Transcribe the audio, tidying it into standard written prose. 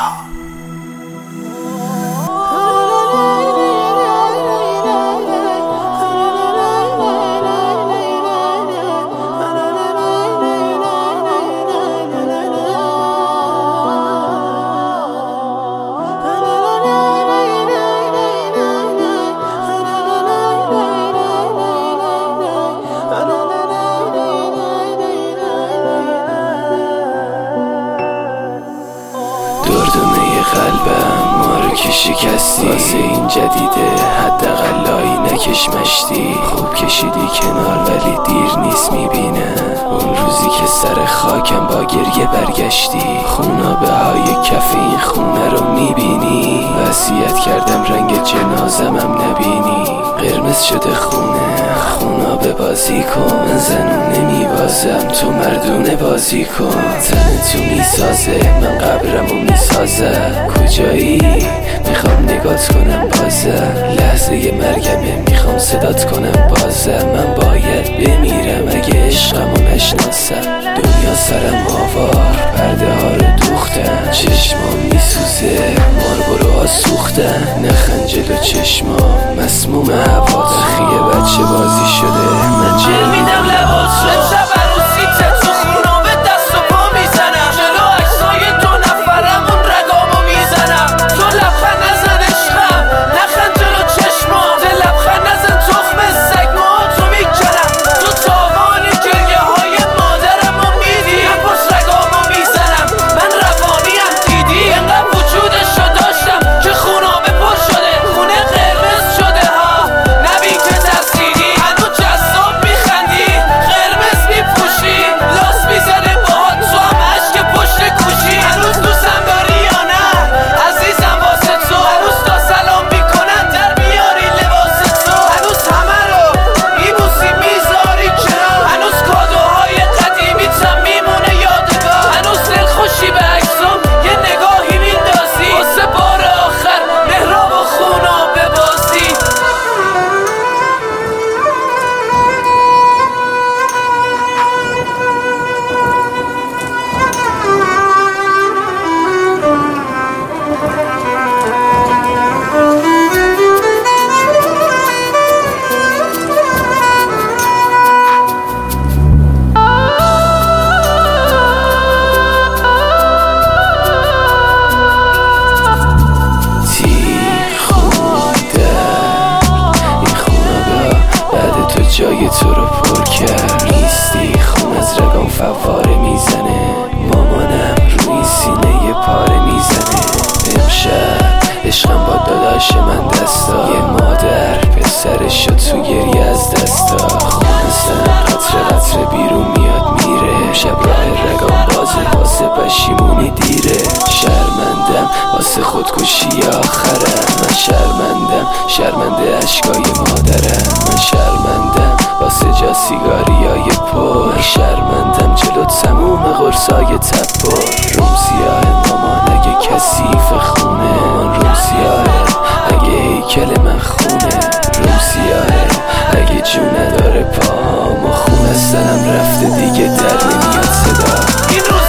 دردونه قلبم ما رو که شکستی، واسه این جدیده حداقل لایی نکش مشتی. خوب کشیدی کنار ولی دیر نیست میبینم، اون روزی که سر خاکم با گریه برگشتی. خونابه های کف این خونه رو میبینی، وصیت کردم رنگ جنازمم نبینی. قرمز شده خونابه بازی کن، من زنون نمیبازم تو مردونه بازی کن. تن تو میسازه من قبرمو میسازم، کجایی میخوام نگات کنم بازم. لحظه مرگمه میخوام صدات کنم بازم. من باید بمیرم اگه عشقمو نشناسم. دنیا سرم آوار پرده ها رو دوختن، چشمام میسوزه ماربرو ها سوختن. نخند جلو چشمام مسموم هوا، تخیه بچه بازی شده من جل میدم لباس رو. شب عروسیت تو خونابه دست و پا میزنم، جلو عکسای دو نفرمون رگامو میزنم. تو لبخند نزن عشقم، نخند جلو چشمام. ده لبخند نزن تخم سگ موهاتو میکنم. تو تاوان گریه های مادرمو میدی، نپرس رگامو میزنم. من روانیم دیدی، انقدر وجودشو داشتم که خونابه پر شده، خونه قرمز شده ها. نبی که ترسیدی هنو جذاب میخندی، قرمز میپوشی لاس میزنه باهات تو هم عشق پشت کوشی. هنوز دوستم داری یا نه عزیزم واسه تو، هنوز تا سلام میکنن در بیاری لباس تو. هنوز همه رو میبوسی میذاری کنار، هنوز کادوهای قدیمیت هم میمونه یادگار. هنوز دلخوشی به عکسام یه نگاهی میندازی، واسه بار آخر مهراب و خونابه بازی. جای تو رو پر کرد، نیستی خون از رگام فواره میزنه. مامانم روی سینه پاره میزنه. امشب عشقم با داداش من دستا، یه مادر پسرشو تو گریه از دستا. خون سنم قطره قطره بیرون میاد میره، امشب راه رگام بازه واسه پشیمونی دیره. شرمندم واسه خودکشی آخرم، من شرمنده اشکای مادرم. من شرمندم واسه جا سیگاریای پر، من شرمندم جلو تموم قرصای تپر. روم سیاه مامان اگه کثیف خونه، مامان روم سیاهه اگه هیکل من خونه. روم سیاهه اگه جو نداره پام و خون از سرم رفته دیگه در نمیاد صدا.